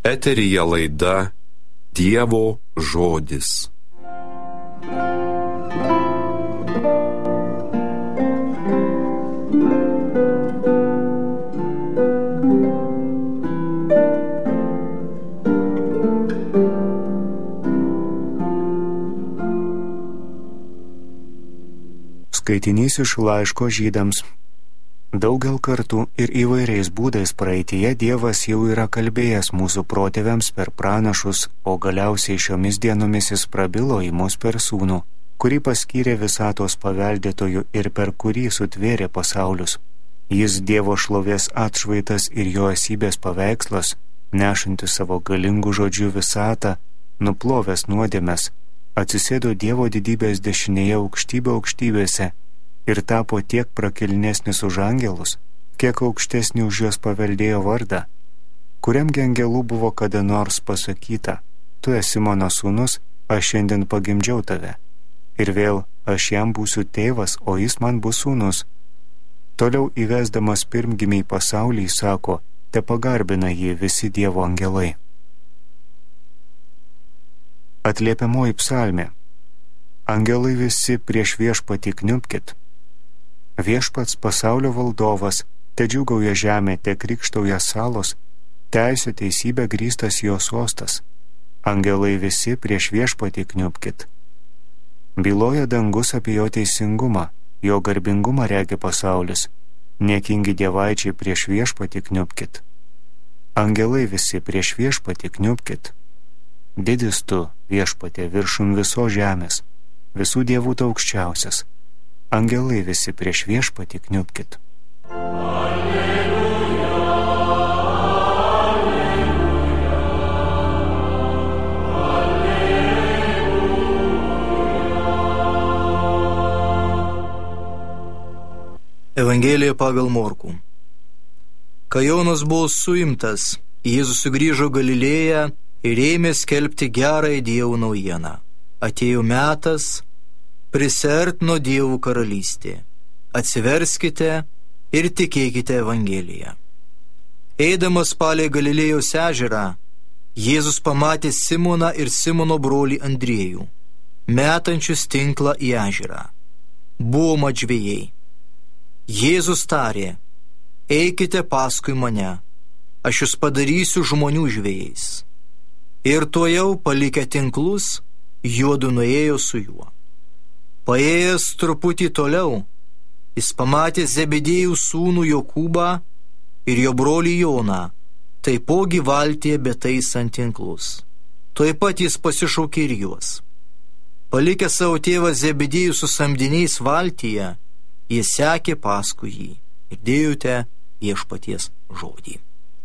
Eteryje laida Dievo žodis. Skaitinys iš laiško Žydams. Daugel kartų ir įvairiais būdais praeityje Dievas jau yra kalbėjęs mūsų protėviams per pranašus, o galiausiai šiomis dienomis jis prabilo į mus per Sūnų, kurį paskyrė visatos paveldėtoju ir per kurį sutvėrė pasaulius. Jis Dievo šlovės atšvaitas ir jo esybės paveikslas, nešantis savo galingų žodžių visatą, nuplovęs nuodėmes, atsisėdo Dievo didybės dešinėje aukštybėse ir tapo tiek prakilnesnis už angelus, kiek aukštesnį už juos paveldėjo vardą, kuriamgi angelų buvo kada nors pasakyta: tu esi mano sūnus, aš šiandien pagimdžiau tave. Ir vėl, aš jam būsiu tėvas, o jis man bus sūnus. Toliau įvesdamas pirmgimį į pasaulį sako: te pagarbina jį visi Dievo angelai. Atliepiamoji psalmė. Angelai visi prieš viešpatį kniubkit. Viešpats pasaulio valdovas, te džiūgauja žemė, te krikštauja salos, teisė teisybė grįstas jo sostas. Angelai visi prieš viešpatį kniubkit. Byloja dangus apie jo teisingumą, jo garbingumą regi pasaulis. Niekingi dievaičiai prieš viešpatį kniubkit. Angelai visi prieš viešpatį kniubkit. Didis tu, viešpatie, viršum viso žemės, visų dievų tu aukščiausias. Angelai visi prieš viešpatį kniubkit. Alleluja, alleluja. Evangelija pagal Morkų. Kai Jonas buvo suimtas, Jėzus sugrįžo Galilėją ir ėmė skelbti gerąją Dievo naujieną. Atėjo metas, prisiartino Dievo karalystė. Atsiverskite ir tikėkite Evangeliją. Eidamas palei Galilėjos ežerą, Jėzus pamatė Simoną ir Simono brolį Andriejų, metančius tinklą į ežerą. Buvo mat žvejai. Jėzus tarė: eikite paskui mane, aš jūs padarysiu žmonių žvejais. Ir tuojau palikę tinklus, juodu nuėjo su juo. Paėjęs truputį toliau, jis pamatė Zebedėjų sūnų Jokūbą ir jo brolį Joną, taipogi valtyje betaisant tinklus. Tuoj pat jis pasišaukė ir juos. Palikę savo tėvą Zebedėjų su samdiniais valtyje, jis sekė paskui jį. Girdėjote viešpaties žodį.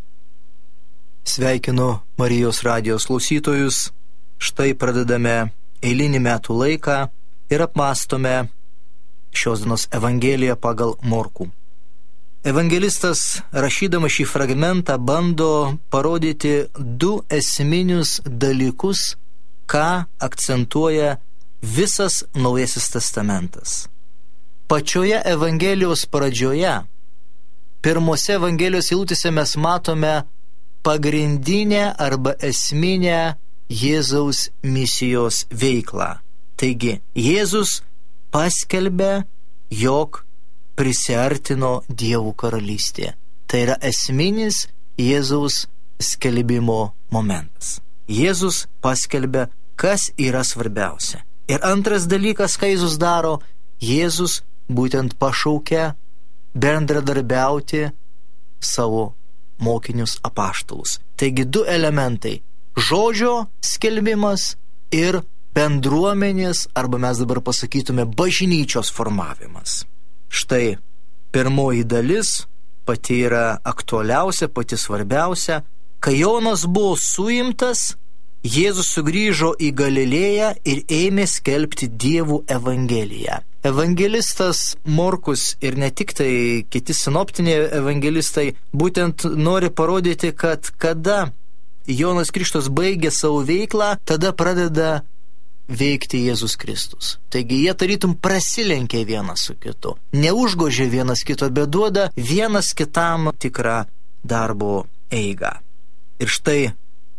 Sveikinu Marijos radijos klausytojus. Štai pradedame eilinį metų laiką ir apmąstome šios dienos Evangeliją pagal Morkų. Evangelistas, rašydamas šį fragmentą, bando parodyti du esminius dalykus, ką akcentuoja visas Naujasis testamentas. Pačioje Evangelijos pradžioje, pirmose Evangelijos eilutėse mes matome pagrindinę arba esminę Jėzaus misijos veiklą. Taigi, Jėzus paskelbė, jog prisiartino Dievo karalystė. Tai yra esminis Jėzaus skelbimo momentas. Jėzus paskelbė, kas yra svarbiausia. Ir antras dalykas, ką Jėzus daro, Jėzus būtent pašaukia bendradarbiauti savo mokinius apaštalus. Taigi du elementai: žodžio skelbimas ir bendruomenės, arba mes dabar pasakytume bažnyčios formavimas. Štai pirmoji dalis pati yra aktualiausia, pati svarbiausia. Kai Jonas buvo suimtas, Jėzus sugrįžo į Galilėją ir ėmė skelbti Dievo Evangeliją. Evangelistas Morkus ir ne tik tai kiti sinoptiniai evangelistai būtent nori parodyti, kad kada Jonas Krikštytojas baigė savo veiklą, tada pradeda veikti Jėzus Kristus. Taigi jie tarytum prasilenkia vienas su kitu, neužgožia vienas kito, bet duoda vienas kitam tikrą darbo eigą. Ir štai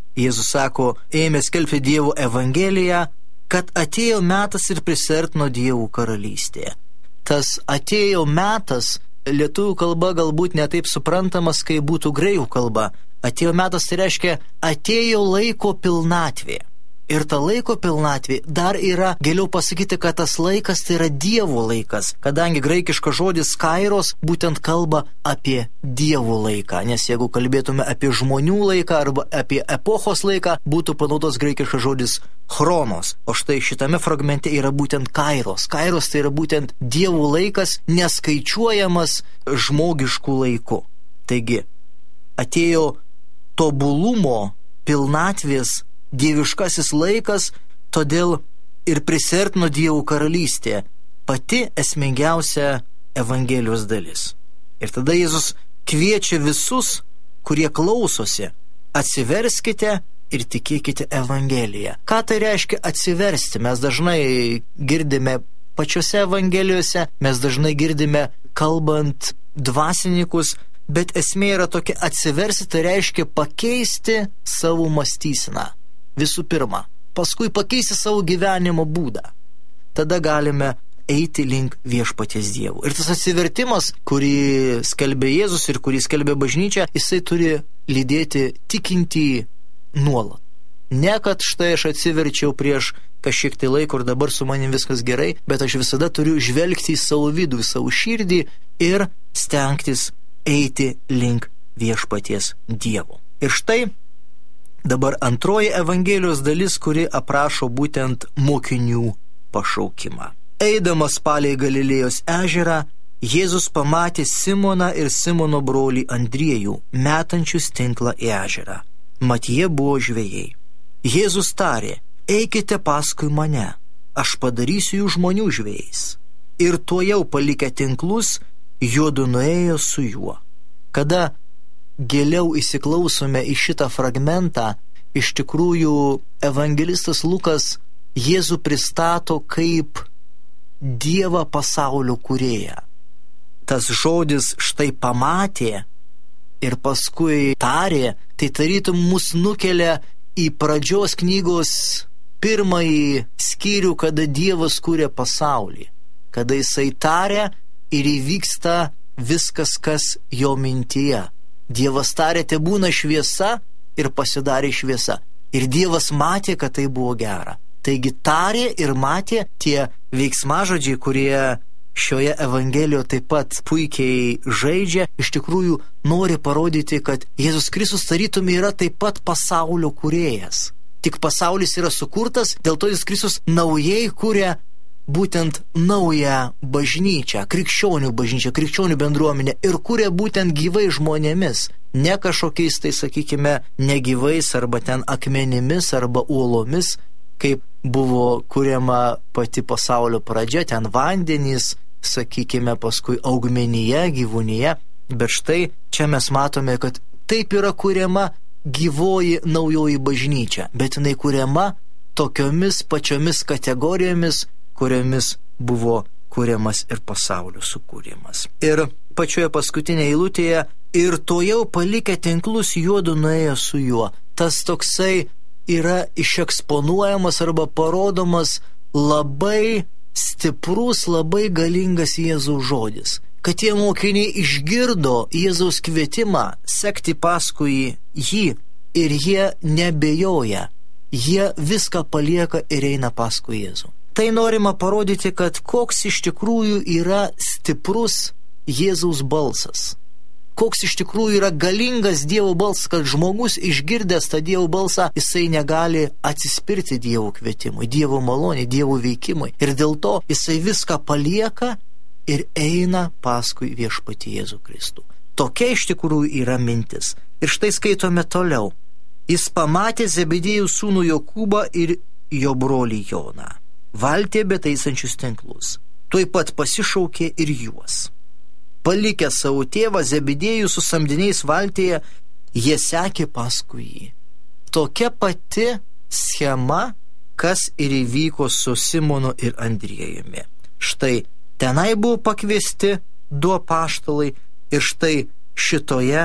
Jėzus sako, ėmė skelbti Dievo evangeliją, kad atėjo metas ir prisiartino Dievo karalystė. Tas atėjo metas lietuvių kalba galbūt netaip suprantamas, kaip būtų graikų kalba. Atėjo metas tai reiškia atėjo laiko pilnatvė. Ir ta laiko pilnatvė dar yra, geriau pasakyti, kad tas laikas tai yra Dievo laikas, kadangi graikiškas žodis kairos būtent kalba apie Dievo laiką, nes jeigu kalbėtume apie žmonių laiką arba apie epochos laiką, būtų panaudos graikiškas žodis chronos, o štai šitame fragmente yra būtent kairos. Kairos tai yra būtent Dievo laikas, neskaičiuojamas žmogiškų laikų. Taigi, atėjo tobulumo, pilnatvės, dieviškasis laikas, todėl ir prisiartino Dievo karalystė, pati esmingiausia Evangelijos dalis. Ir tada Jėzus kviečia visus, kurie klausosi, atsiverskite ir tikėkite Evangeliją. Ką tai reiškia atsiversti? Mes dažnai girdime pačiose Evangelijose, mes dažnai girdime kalbant dvasininkus, bet esmė yra tokia: atsiversti tai reiškia pakeisti savo mąstyseną. Visų pirma, paskui pakeisti savo gyvenimo būdą. Tada galime eiti link viešpaties Dievo. Ir tas atsivertimas, kurį skelbė Jėzus ir kurį skelbė bažnyčia, jisai turi lydėti tikintį nuolat. Ne kad štai aš atsiverčiau prieš kažkiek tai laiko ir dabar su manim viskas gerai, bet aš visada turiu žvelgti į savo vidų, į savo širdį ir stengtis eiti link viešpaties Dievo. Ir štai dabar antroji Evangelijos dalis, kuri aprašo būtent mokinių pašaukimą. Eidamas palei Galilėjos ežerą, Jėzus pamatė Simoną ir Simono brolį Andriejų, metančius tinklą į ežerą. Mat jie buvo žvejai. Jėzus tarė: eikite paskui mane, aš padarysiu jų žmonių žvejais. Ir tuojau palikę tinklus, juodu nuėjo su juo. Kada giliau įsiklausome į šitą fragmentą, iš tikrųjų evangelistas Lukas Jėzų pristato kaip Dievą pasaulio kūrėją. Tas žodis štai pamatė ir paskui tarė, tai tarytum mus nukelia į pradžios knygos pirmąjį skyrių, kada Dievas kūrė pasaulį, kada jisai tarė ir įvyksta viskas, kas jo mintyje. Dievas tarė, te būna šviesa, ir pasidarė šviesa. Ir Dievas matė, kad tai buvo gera. Taigi tarė ir matė, tie veiksmažodžiai, kurie šioje Evangelijoje taip pat puikiai žaidžia, iš tikrųjų nori parodyti, kad Jėzus Kristus tarytum yra taip pat pasaulio kūrėjas. Tik pasaulis yra sukurtas, dėl to Jėzus Kristus naujai kūrė būtent naują bažnyčią, krikščionių bendruomenę ir kūrė būtent gyvai žmonėmis, ne kažkokiais tai, sakykime, negyvais arba ten akmenimis arba uolomis, kaip buvo kūriama pati pasaulio pradžia, ten vandenys, sakykime, paskui augmenija, gyvūnija, bet štai čia mes matome, kad taip yra kūriama gyvoji naujoji bažnyčia, bet jinai kūriama tokiomis pačiomis kategorijomis, kuriomis buvo kūriamas ir pasaulio sukūrimas. Ir pačioje paskutinėje eilutėje: ir tuojau palikę tinklus, juodu nuėjo su juo. Tas toksai yra išeksponuojamas arba parodomas labai stiprus, labai galingas Jėzaus žodis. Kad tie mokiniai išgirdo Jėzaus kvietimą sekti paskui jį ir jie nebejoja. Jie viską palieka ir eina paskui Jėzų. Tai norima parodyti, kad koks iš tikrųjų yra stiprus Jėzaus balsas. Koks iš tikrųjų yra galingas Dievo balsas, kad žmogus išgirdęs tą Dievo balsą, jisai negali atsispirti Dievo kvietimui, Dievo malonei, Dievo veikimui. Ir dėl to jisai viską palieka ir eina paskui viešpatį Jėzų Kristų. Tokia iš tikrųjų yra mintis. Ir štai skaitome toliau. Jis pamatė Zebedėjų sūnų Jokūbą ir jo brolį Joną, valtyje betaisančius tinklus. Tuoj pat pasišaukė ir juos. Palikę savo tėvą Zebedėjų su samdiniais valtyje, jie sekė paskui jį. Tokia pati schema, kas ir įvyko su Simonu ir Andriejumi. Štai tenai buvo pakviesti du apaštalai ir štai šitoje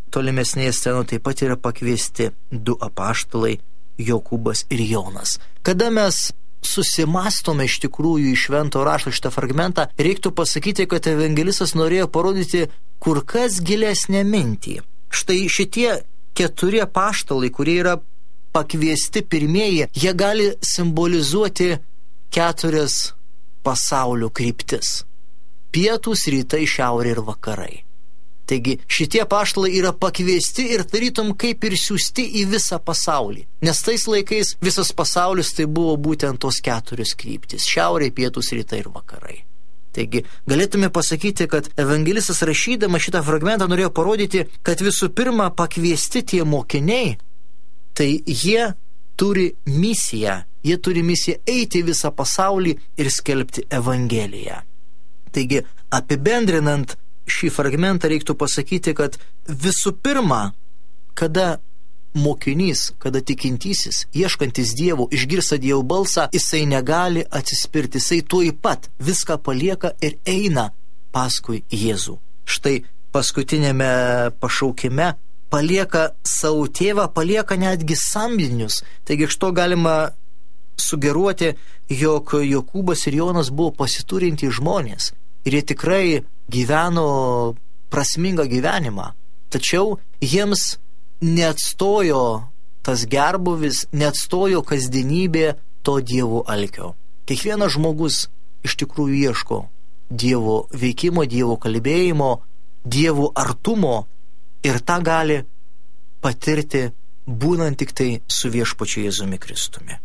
tolimesnėje scenoje taip pat yra pakviesti 2 apaštalai Jokūbas ir Jonas. Kada mes susimastome iš tikrųjų į švento rašto šitą fragmentą, reiktų pasakyti, kad evangelistas norėjo parodyti kur kas gilesnę mintį. Štai šitie 4 apaštalai, kurie yra pakviesti pirmieji, jie gali simbolizuoti 4 pasaulio kryptis: pietūs, rytai, šiaurė ir vakarai. Taigi šitie apaštalai yra pakviesti ir tarytum kaip ir siųsti į visą pasaulį. Nes tais laikais visas pasaulis tai buvo būtent tos 4 kryptis: šiaurė, pietūs, rytai ir vakarai. Taigi galėtume pasakyti, kad evangelistas rašydama šitą fragmentą norėjo parodyti, kad visų pirma pakviesti tie mokiniai, tai jie turi misiją eiti visą pasaulį ir skelbti Evangeliją. Taigi apibendrinant šį fragmentą reiktų pasakyti, kad visų pirma, kada mokinys, kada tikintysis, ieškantis Dievo, išgirsta Dievo balsą, jisai negali atsispirti, jisai tuoj pat viską palieka ir eina paskui Jėzų. Štai paskutinėme pašaukime palieka savo tėvą, palieka netgi samdinius. Taigi iš to galima sugeruoti, jog Jokūbas ir Jonas buvo pasiturintys žmonės ir jie tikrai gyveno prasmingą gyvenimą. Tačiau jiems neatstojo tas gerbūvis, neatstojo kasdienybė to Dievo alkio. Kiekvienas žmogus iš tikrųjų ieško Dievo veikimo, Dievo kalbėjimo, Dievo artumo ir tą gali patirti būnant tik tai su viešpačiu Jėzumi Kristumi.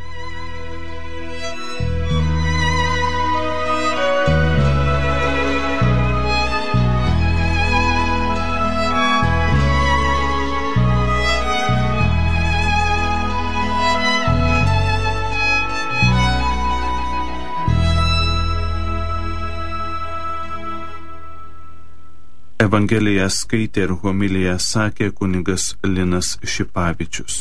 Evangeliją skaitė ir homiliją sakė kunigas Linas Šipavičius.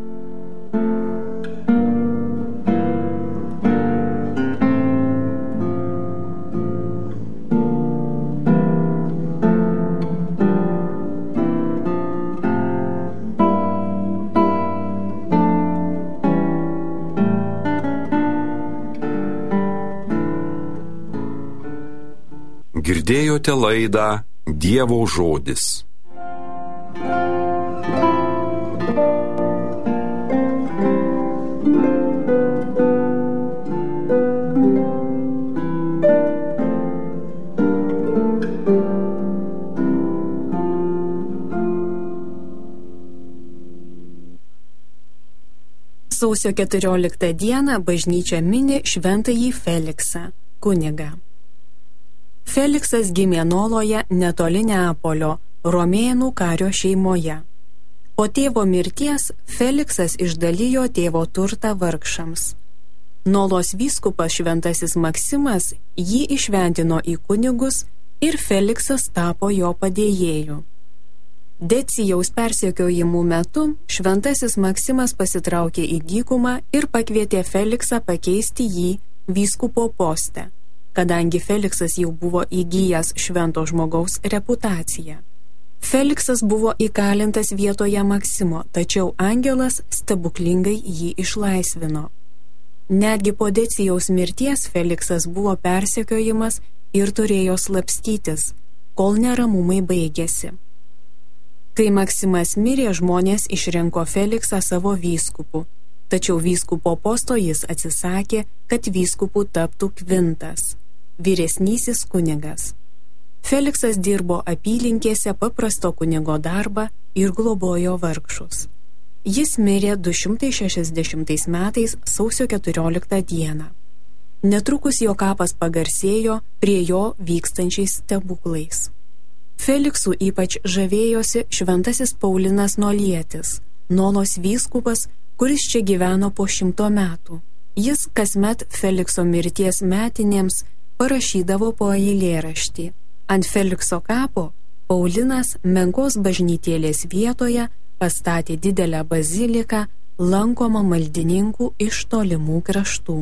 Girdėjote laidą Dievo žodis. Sausio 14 dieną bažnyčia mini šventąjį Feliksą, kunigą. Feliksas gimė Noloje netoli Neapolio, romėnų kario šeimoje. Po tėvo mirties Feliksas išdalijo tėvo turtą vargšams. Nolos vyskupas šventasis Maksimas jį išventino į kunigus ir Feliksas tapo jo padėjėju. Decijaus persekiojimų metu šventasis Maksimas pasitraukė į dykumą ir pakvietė Feliksą pakeisti jį vyskupo poste, kadangi Feliksas jau buvo įgijęs švento žmogaus reputaciją. Feliksas buvo įkalintas vietoje Maksimo, tačiau angelas stebuklingai jį išlaisvino. Netgi po Decijaus mirties Feliksas buvo persekiojimas ir turėjo slapstytis, kol neramumai baigėsi. Kai Maksimas mirė, žmonės išrinko Feliksą savo vyskupu, tačiau vyskupo posto jis atsisakė, kad vyskupu taptų Kvintas, vyresnysis kunigas. Feliksas dirbo apylinkėse paprasto kunigo darbą ir globojo vargšus. Jis mirė 260 metais sausio 14 dieną. Netrukus jo kapas pagarsėjo prie jo vykstančiais stebuklais. Feliksu ypač žavėjosi šventasis Paulinas Nolietis, Nolos vyskupas, kuris čia gyveno po 100 metų. Jis kasmet Felikso mirties metinėms parašydavo po eilėraštį. Ant Felikso kapo Paulinas menkos bažnytėlės vietoje pastatė didelę baziliką, lankomą maldininkų iš tolimų kraštų.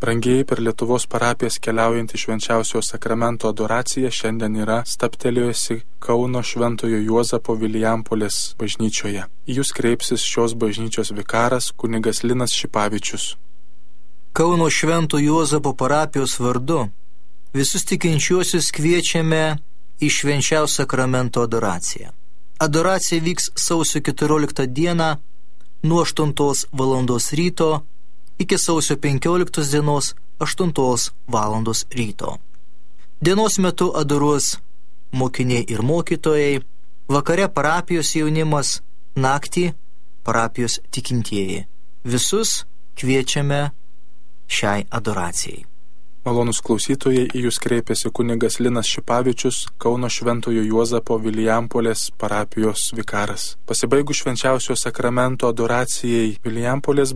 Brangieji, per Lietuvos parapijas keliaujantį švenčiausio sakramento adoraciją šiandien yra stabtelėjusi Kauno Šventojo Juozapo Vilijampolės bažnyčioje. Į jūs kreipsis šios bažnyčios vikaras kunigas Linas Šipavičius. Kauno Švento Juozapo parapijos vardu visus tikinčiuosius kviečiame į švenčiausio sakramento adoraciją. Adoracija vyks sausio 14 dieną nuo 8 valandos ryto iki sausio 15 dienos 8 valandos ryto. Dienos metu adoruos mokiniai ir mokytojai, vakare parapijos jaunimas, naktį parapijos tikintieji. Visus kviečiame šiai adoracijai. Malonus klausytojai, į jūs kreipėsi kunigas Linas Šipavičius, Kauno Šventojo Juozapo Vilijampolės parapijos vikaras. Pasibaigus švenčiausio sakramento adoracijai Vilijampolės